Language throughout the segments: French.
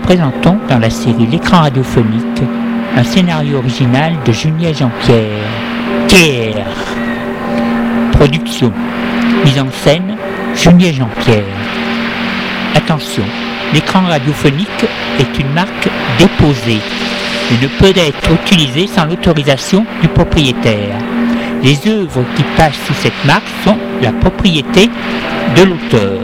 présentons dans la série L'écran radiophonique un scénario original de Julia Jean-Pierre. Pierre. Production. Mise en scène, Julia Jean-Pierre. Attention, l'écran radiophonique est une marque déposée et ne peut être utilisé sans l'autorisation du propriétaire. Les œuvres qui passent sous cette marque sont la propriété de l'auteur.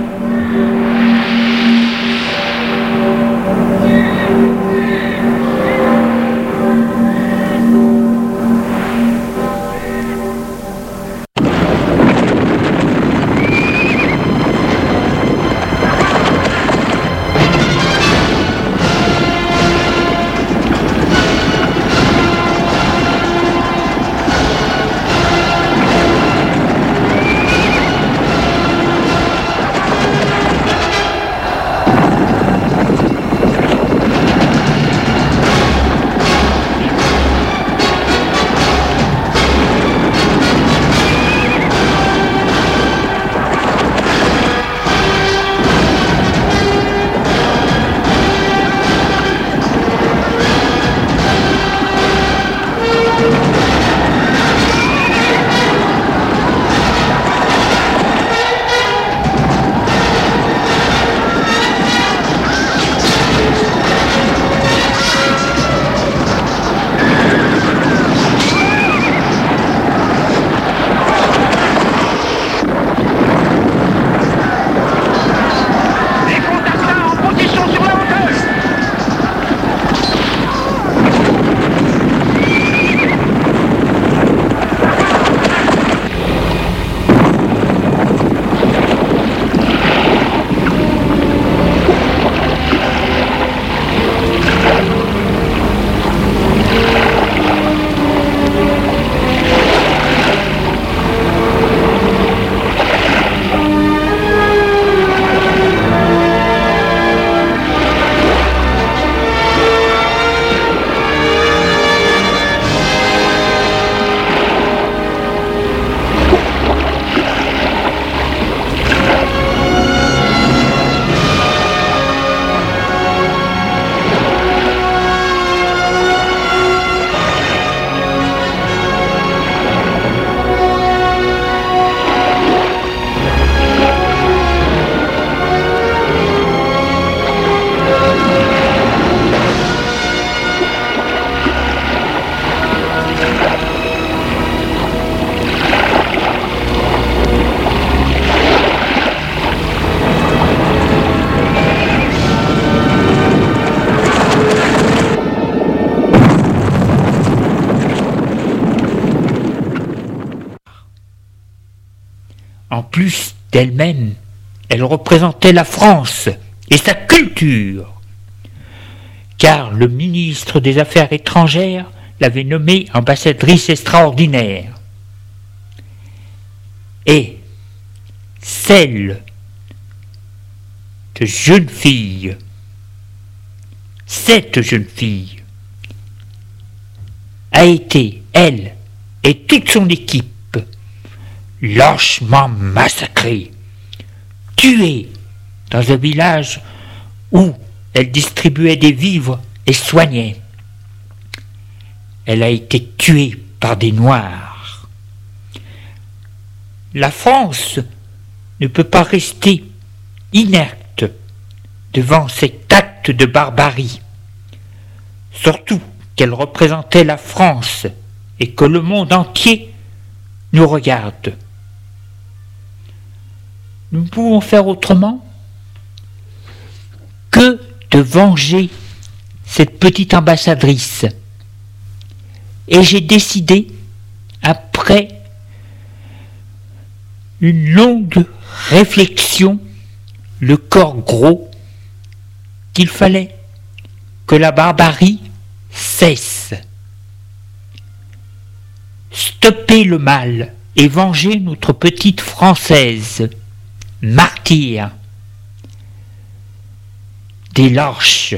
En plus d'elle-même, elle représentait la France et sa culture, car le ministre des Affaires étrangères l'avait nommée ambassadrice extraordinaire. Et celle de jeune fille, cette jeune fille, a été, elle et toute son équipe, lâchement massacrée, tuée dans un village où elle distribuait des vivres et soignait. Elle a été tuée par des Noirs. La France ne peut pas rester inerte devant cet acte de barbarie, surtout qu'elle représentait la France et que le monde entier nous regarde. Nous pouvons faire autrement que de venger cette petite ambassadrice. Et j'ai décidé, après une longue réflexion, le corps gros, qu'il fallait que la barbarie cesse. Stopper le mal et venger notre petite Française, martyr des lâches.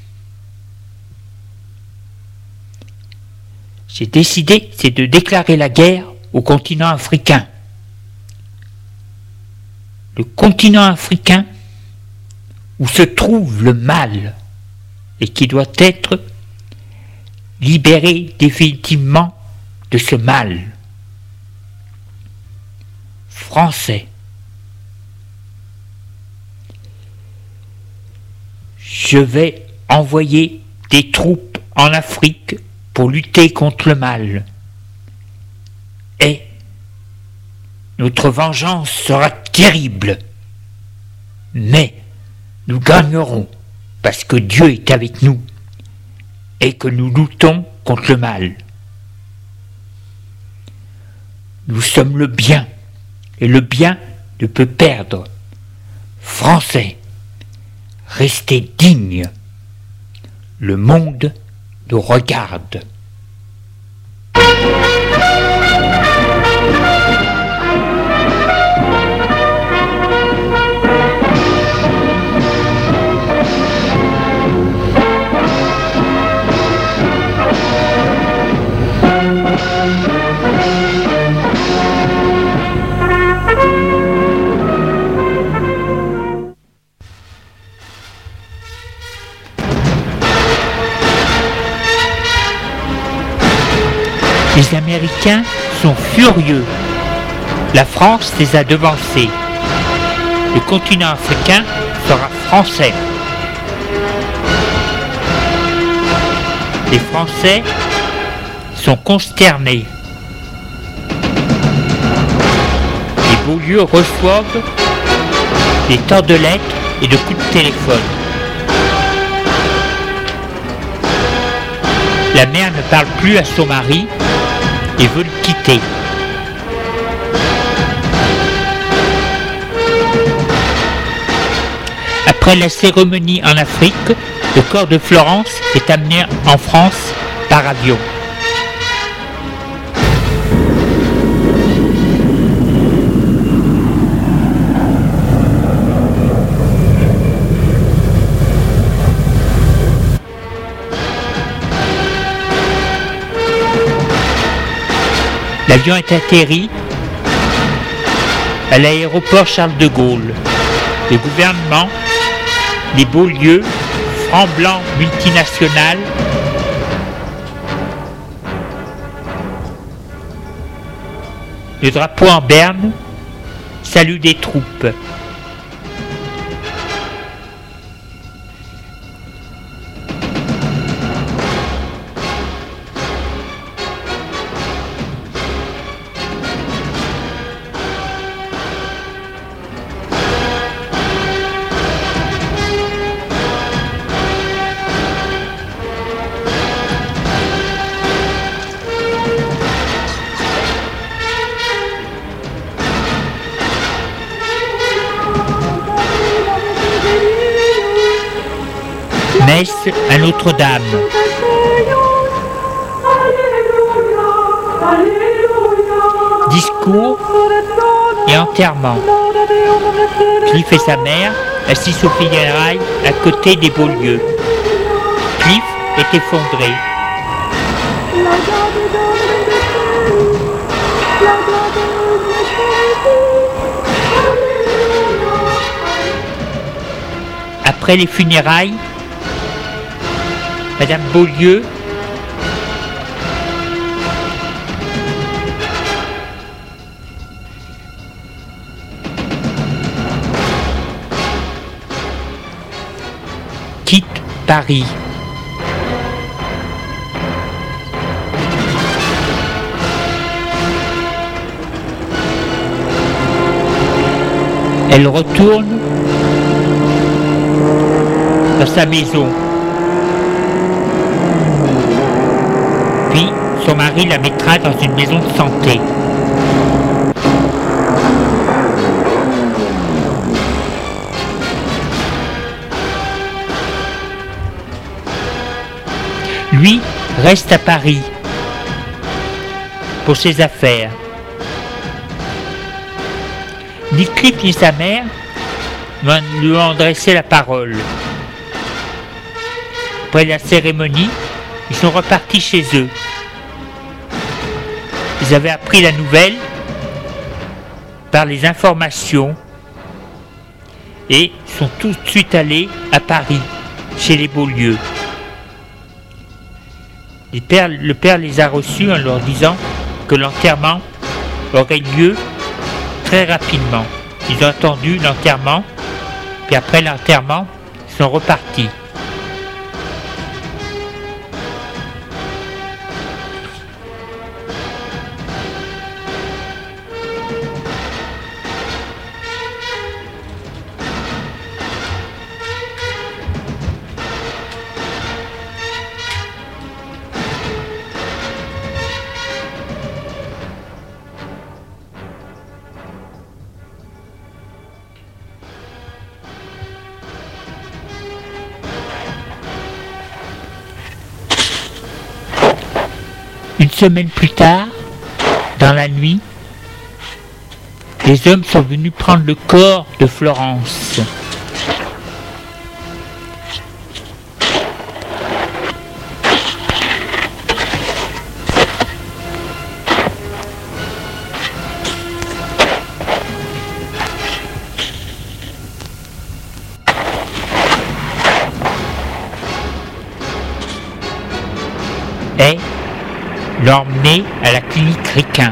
J'ai décidé, c'est de déclarer la guerre au continent africain. Le continent africain où se trouve le mal et qui doit être libéré définitivement de ce mal. Français. Je vais envoyer des troupes en Afrique pour lutter contre le mal. Et notre vengeance sera terrible. Mais nous gagnerons parce que Dieu est avec nous et que nous luttons contre le mal. Nous sommes le bien et le bien ne peut perdre. Français, restez dignes. Le monde nous regarde. Les Américains sont furieux. La France les a devancés. Le continent africain sera français. Les Français sont consternés. Les Beaulieu reçoivent des tas de lettres et de coups de téléphone. La mère ne parle plus à son mari et veut le quitter. Après la cérémonie en Afrique, le corps de Florence est amené en France par avion. L'avion est atterri à l'aéroport Charles de Gaulle. Le gouvernement, les Beaulieu, francs blancs multinationales, le drapeau en berne, salut des troupes. Messe à Notre-Dame. Discours et enterrement. Cliff et sa mère, assis aux funérailles à côté des Beaulieu. Cliff est effondré. Après les funérailles, Madame Beaulieu quitte Paris. Elle retourne dans sa maison. Puis, son mari la mettra dans une maison de santé. Lui reste à Paris pour ses affaires. Ni Cliff ni sa mère lui ont adressé la parole. Après la cérémonie, ils sont repartis chez eux. Ils avaient appris la nouvelle par les informations et sont tout de suite allés à Paris, chez les Beaulieu. Le père les a reçus en leur disant que l'enterrement aurait lieu très rapidement. Ils ont attendu l'enterrement, puis après l'enterrement, ils sont repartis. Une semaine plus tard, dans la nuit, les hommes sont venus prendre le corps de Florence. Et l'emmener à la clinique Riquin.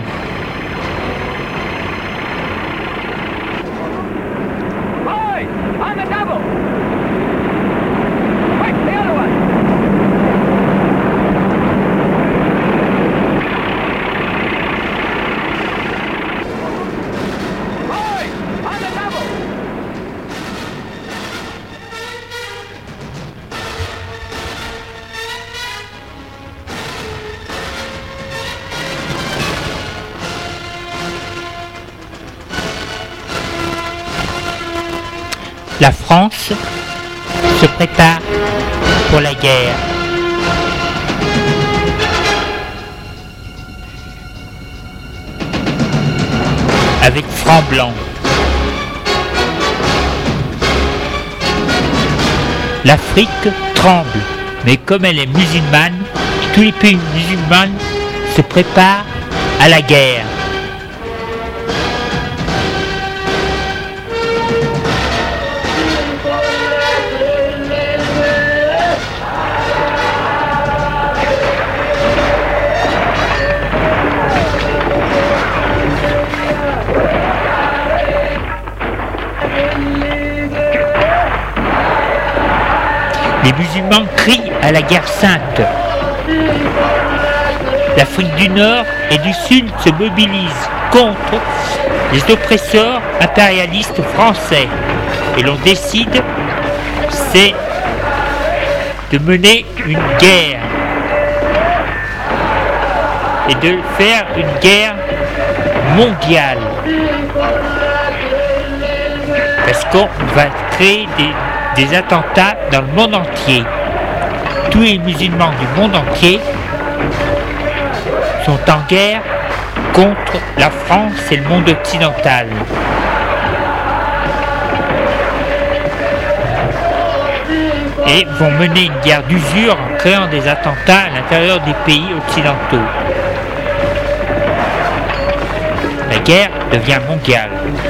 La France se prépare pour la guerre. Avec franc blanc. L'Afrique tremble, mais comme elle est musulmane, tous les pays musulmans se préparent à la guerre. Les musulmans crient à la guerre sainte. L'Afrique du Nord et du Sud se mobilisent contre les oppresseurs impérialistes français. Et l'on décide, c'est de mener une guerre. Et de faire une guerre mondiale. Parce qu'on va créer des attentats dans le monde entier. Tous les musulmans du monde entier sont en guerre contre la France et le monde occidental. Et vont mener une guerre d'usure en créant des attentats à l'intérieur des pays occidentaux. La guerre devient mondiale.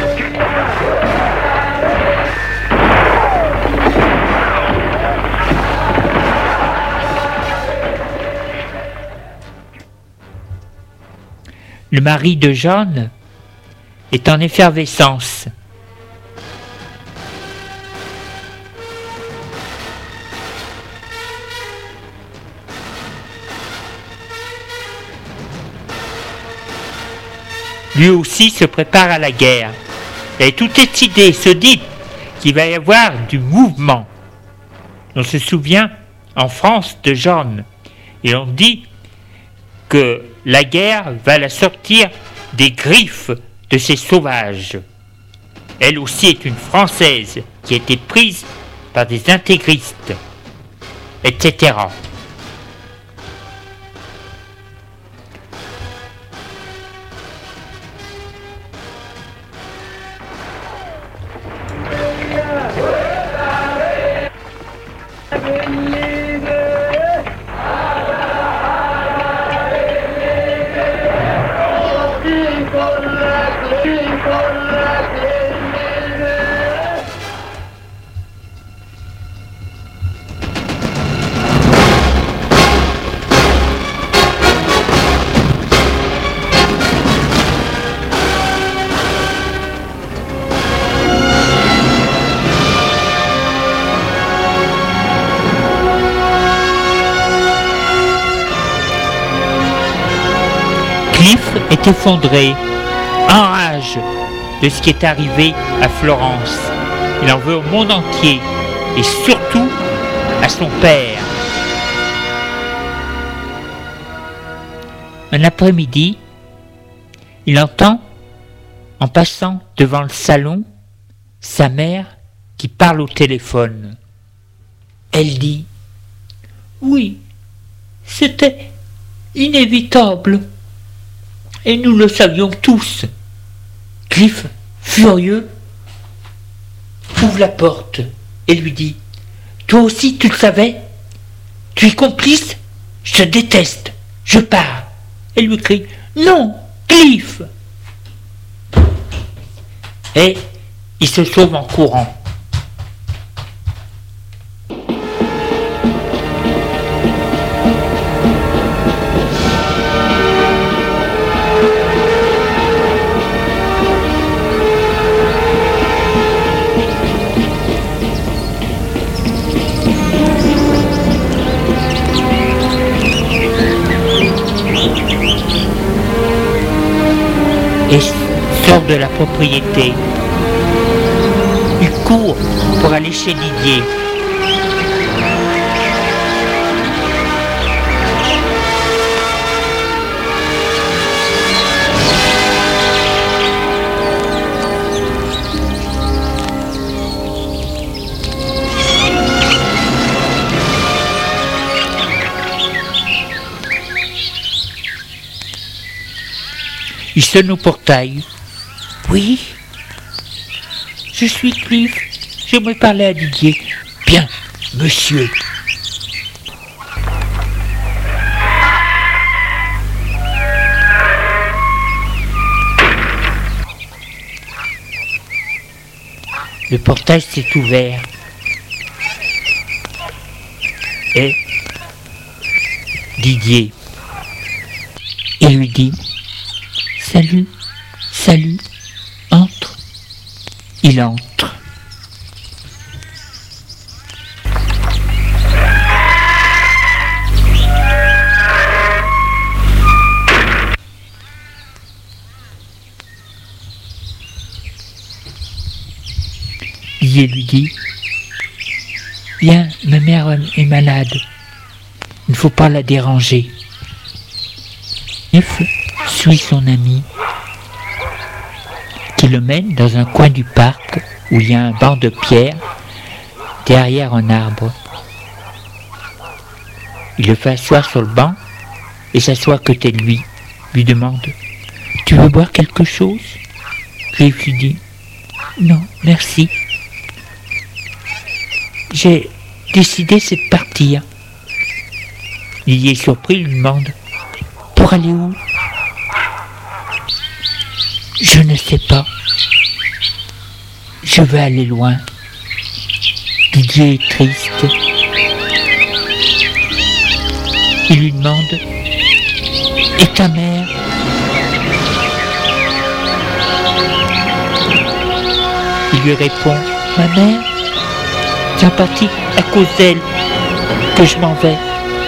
Le mari de Jeanne est en effervescence. Lui aussi se prépare à la guerre. Et tout est idée, se dit qu'il va y avoir du mouvement. On se souvient en France de Jeanne. Et on dit que la guerre va la sortir des griffes de ces sauvages. Elle aussi est une Française qui a été prise par des intégristes, etc. Cliff est effondré, en rage de ce qui est arrivé à Florence. Il en veut au monde entier et surtout à son père. Un après-midi, il entend, en passant devant le salon, sa mère qui parle au téléphone. Elle dit « Oui, c'était inévitable. Et nous le savions tous. » Cliff, furieux, ouvre la porte et lui dit « Toi aussi tu le savais? Tu es complice? Je te déteste. Je pars. » Elle lui crie « Non, Cliff !» Et il se sauve en courant. Et sort de la propriété. Il court pour aller chez Didier. Il sonne au portail. « Oui, je suis Cliff. J'aimerais parler à Didier. »« Bien, monsieur. » Le portail s'est ouvert. Et Didier, il lui dit « Salut, salut, entre. » Il entre. Didier lui dit « Viens, ma mère est malade. Il ne faut pas la déranger. » Cliff suit son ami qui le mène dans un coin du parc où il y a un banc de pierre derrière un arbre. Il le fait asseoir sur le banc et s'assoit à côté de lui. Lui demande « Tu veux boire quelque chose ?» Cliff lui dit « Non, merci. J'ai décidé c'est de partir. » Il est surpris, lui demande « Pour aller où ?»« Je ne sais pas. Je veux aller loin. » Didier est triste. Il lui demande « Et ta mère ?» Il lui répond « Ma mère, c'est en partie à cause d'elle que je m'en vais.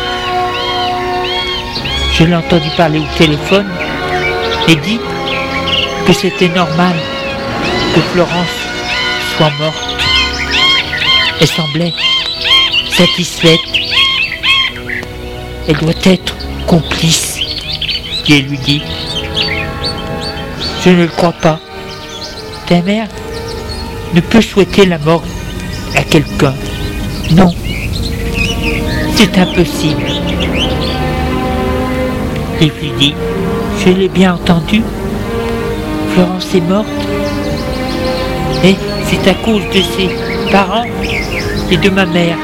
Je l'ai entendu parler au téléphone et dit que c'était normal que Florence soit morte. Elle semblait satisfaite. Elle doit être complice. » Et elle lui dit « Je ne le crois pas. Ta mère ne peut souhaiter la mort à quelqu'un. Non, c'est impossible. » Il lui dit « Je l'ai bien entendu. Florence est morte. Et c'est à cause de ses parents et de ma mère.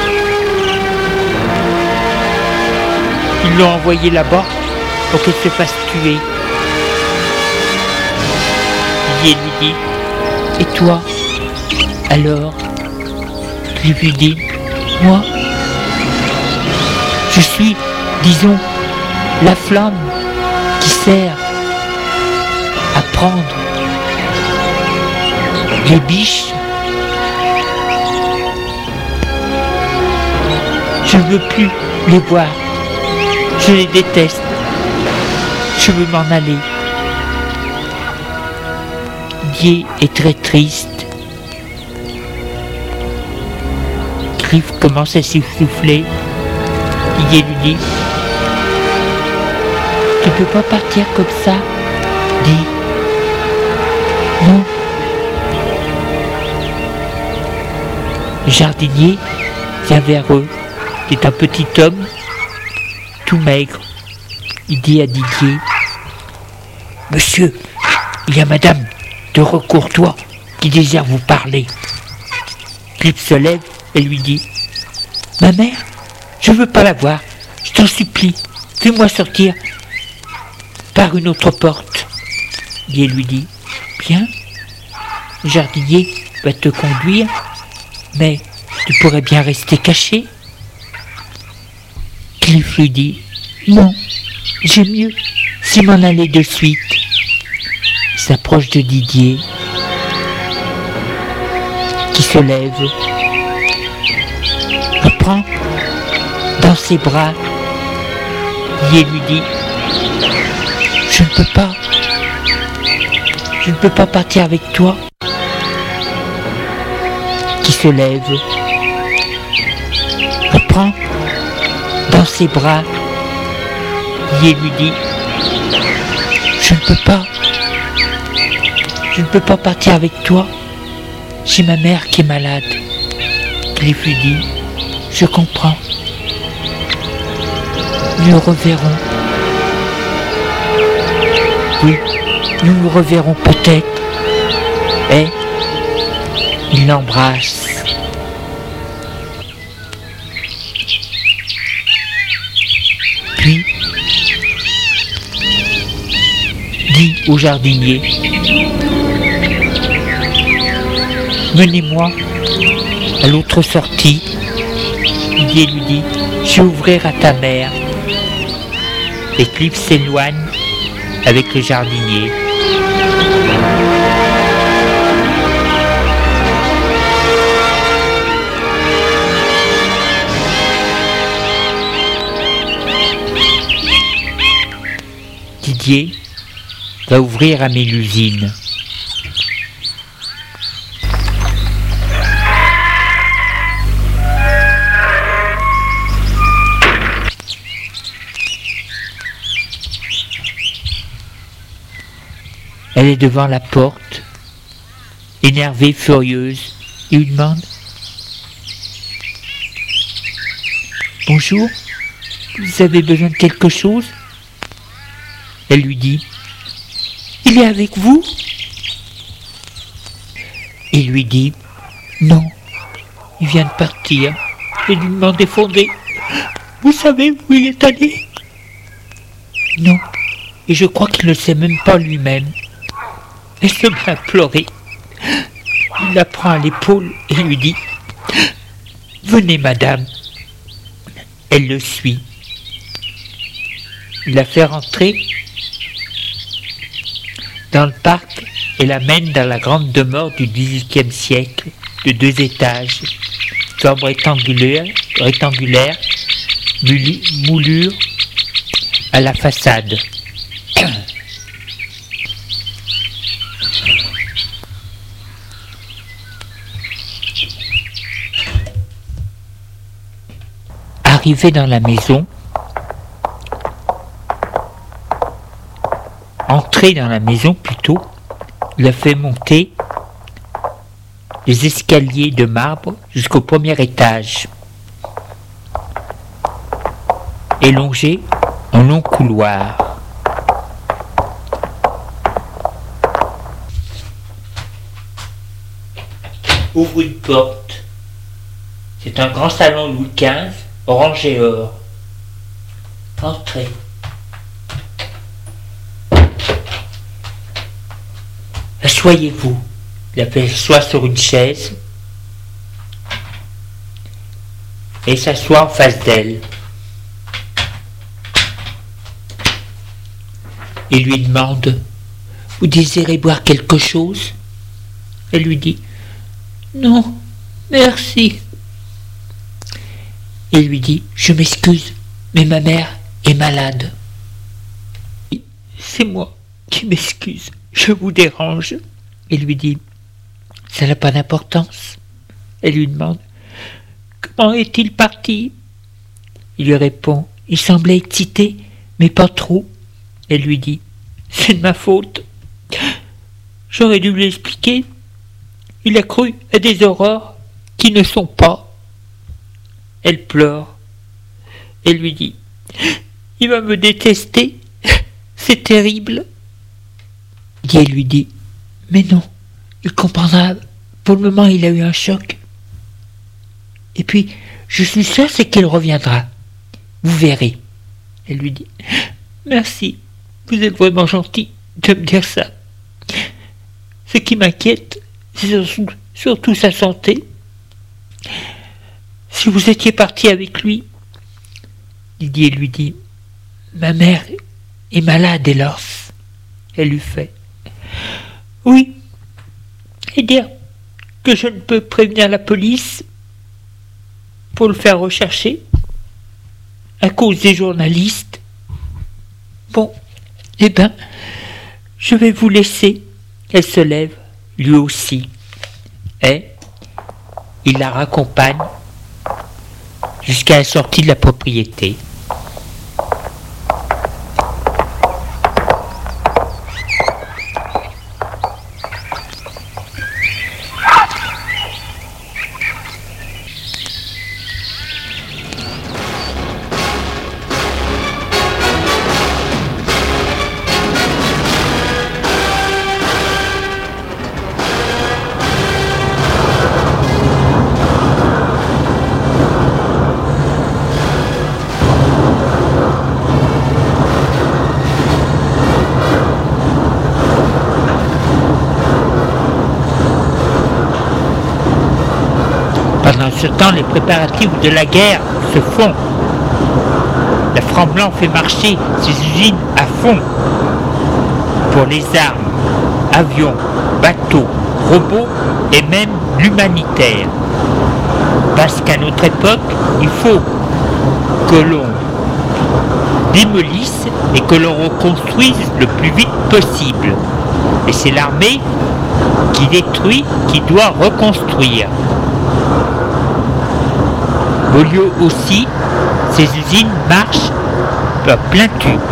Ils l'ont envoyée là-bas pour qu'elle se fasse tuer. » Didier lui dit « Et toi, alors ?» Je lui dis « Moi, je suis, disons, la flamme qui sert à prendre les biches. Je ne veux plus les voir. Je les déteste. je veux m'en aller. Didier est très triste. Cliff commence à s'essouffler. Didier lui dit: tu ne peux pas partir comme ça. Dis. Non. Le jardinier vient vers eux. C'est un petit homme, tout maigre. Il dit à Didier: monsieur, il y a madame de Recourtois qui désire vous parler. Cliff se lève et lui dit: ma mère, je veux pas la voir, je t'en supplie, fais-moi sortir par une autre porte. Didier lui dit: bien, le jardinier va te conduire, mais tu pourrais bien rester caché. Cliff lui dit: non, j'ai mieux, c'est m'en aller de suite. Il s'approche de Didier, qui se lève, le prend dans ses bras. Didier lui dit: je ne peux pas partir avec toi. Qui se lève, le prend dans ses bras. Didier lui dit: je ne peux pas partir avec toi. J'ai ma mère qui est malade. Cliff lui dit: je comprends. Nous nous reverrons. Oui, nous nous reverrons peut-être. Et il l'embrasse. Puis dit au jardinier: menez-moi à l'autre sortie. Didier lui dit: je vais ouvrir à ta mère. Et Cliff s'éloigne avec le jardinier. Didier va ouvrir à Mélusine. Elle est devant la porte, énervée, furieuse. Il lui demande: bonjour, vous avez besoin de quelque chose? Elle lui dit: il est avec vous? Il lui dit: non, il vient de partir. Et lui demande fondé: vous savez où il est allé? Non, et je crois qu'il ne le sait même pas lui-même. Elle se met à pleurer. Il la prend à l'épaule et lui dit: venez madame. Elle le suit. Il la fait rentrer dans le parc et l'amène dans la grande demeure du XVIIIe siècle de 2 étages, chambre rectangulaire, moulure à la façade. Arrivé dans la maison, entré dans la maison plutôt, il a fait monter les escaliers de marbre jusqu'au premier étage, et longé en long couloir. Ouvre une porte. C'est un grand salon Louis XV, orange et or. Entrez. Asseyez-vous. Il a fait s'asseoir sur une chaise et s'assoit en face d'elle. Il lui demande: vous désirez boire quelque chose? Elle lui dit: non, merci. Il lui dit: je m'excuse, mais ma mère est malade. c'est moi qui m'excuse, je vous dérange. Il lui dit, ça n'a pas d'importance. Elle lui demande, comment est-il parti? Il lui répond, il semblait excité, mais pas trop. Elle lui dit, c'est de ma faute. J'aurais dû lui expliquer. Il a cru à des horreurs qui ne sont pas. Elle pleure. Elle lui dit, il va me détester. C'est terrible. Elle lui dit, mais non, il comprendra. Pour le moment, il a eu un choc. Et puis, je suis sûre, c'est qu'il reviendra. Vous verrez. Elle lui dit, merci, vous êtes vraiment gentil de me dire ça. Ce qui m'inquiète, c'est surtout sa santé. Si vous étiez parti avec lui, Didier lui dit, ma mère est malade, Hélas. Elle lui fait, oui, et dire que je ne peux prévenir la police pour le faire rechercher à cause des journalistes. Bon, eh ben, je vais vous laisser. Elle se lève, lui aussi, et il la raccompagne jusqu'à la sortie de la propriété. Pendant ce temps, les préparatifs de la guerre se font. Le Front Blanc fait marcher ses usines à fond pour les armes, avions, bateaux, robots et même l'humanitaire. Parce qu'à notre époque, il faut que l'on démolisse et que l'on reconstruise le plus vite possible. Et c'est l'armée qui détruit qui doit reconstruire. Beaulieu aussi, ses usines marchent à plein tube.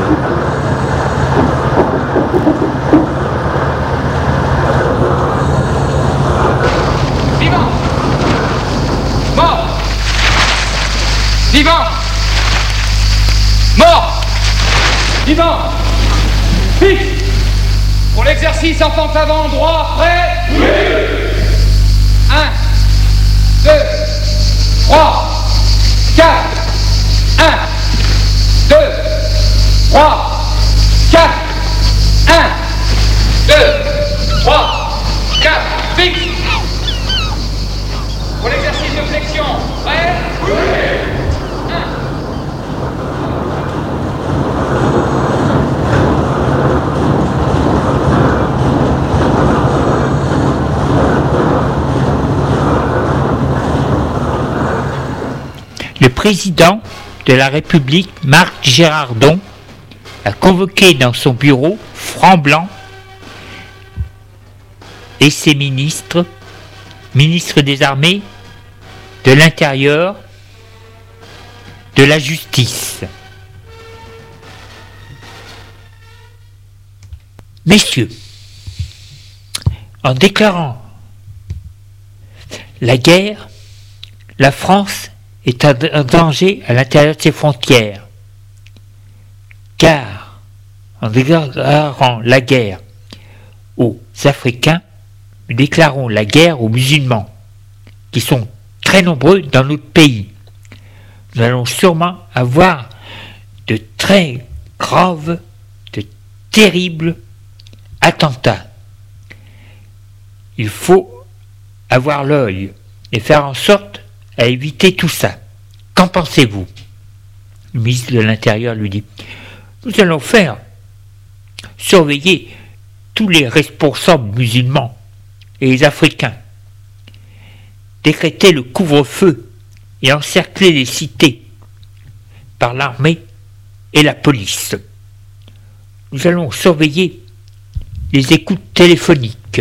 Vivant! Mort! Vivant! Mort! Vivant! Fixe! Pour l'exercice enfant avant, droit, prêt? Oui! 1, 2, 3, 4, 1, 2, 3, 4, 1, 2, 3, 4, fixe. Pour l'exercice de flexion, prêt? Oui. 1. Le président de la République, Marc Girardon, a convoqué dans son bureau Front Blanc et ses ministres des Armées, de l'Intérieur, de la Justice. Messieurs, en déclarant la guerre, la France est en danger à l'intérieur de ses frontières. Car, en déclarant la guerre aux Africains, nous déclarons la guerre aux musulmans, qui sont très nombreux dans notre pays. Nous allons sûrement avoir de très graves, de terribles attentats. Il faut avoir l'œil et faire en sorte à éviter tout ça. Qu'en pensez-vous? Le ministre de l'Intérieur lui dit, nous allons faire surveiller tous les responsables musulmans et les Africains, décréter le couvre-feu et encercler les cités par l'armée et la police. nous allons surveiller les écoutes téléphoniques.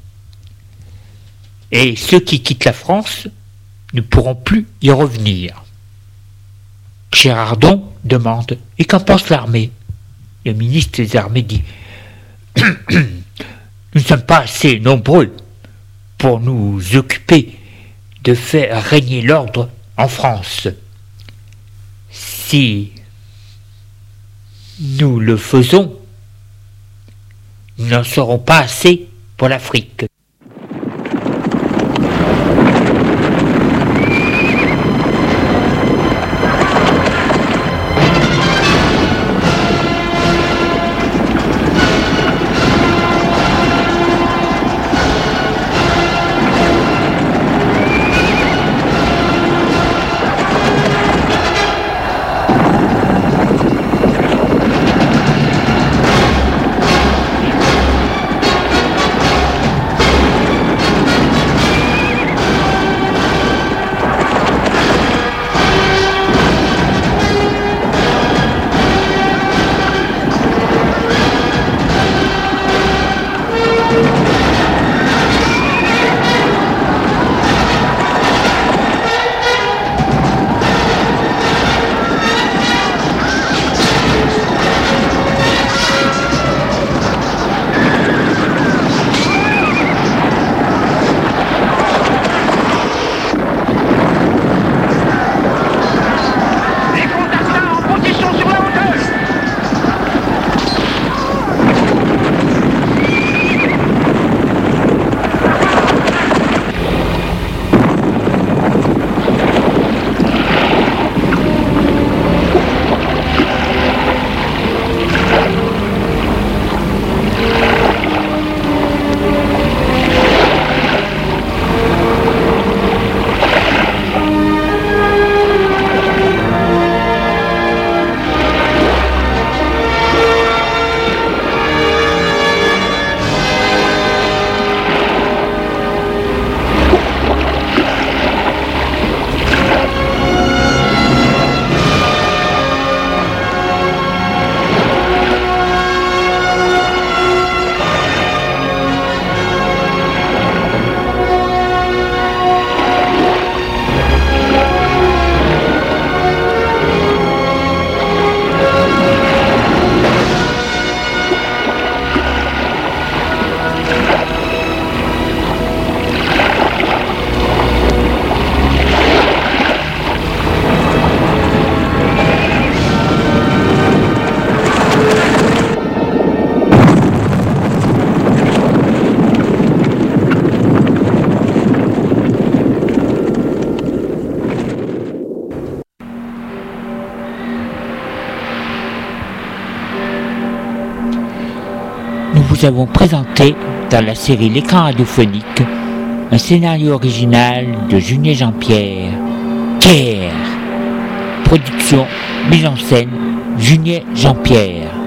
Et ceux qui quittent la France ne pourront plus y revenir. Girardon demande « Et qu'en pense l'armée ?» Le ministre des Armées dit « Nous ne sommes pas assez nombreux pour nous occuper de faire régner l'ordre en France. Si nous le faisons, nous n'en serons pas assez pour l'Afrique. » Nous avons présenté dans la série L'écran radiophonique un scénario original de Junier Jean-Pierre, Pierre. Production, mise en scène, Junier Jean-Pierre.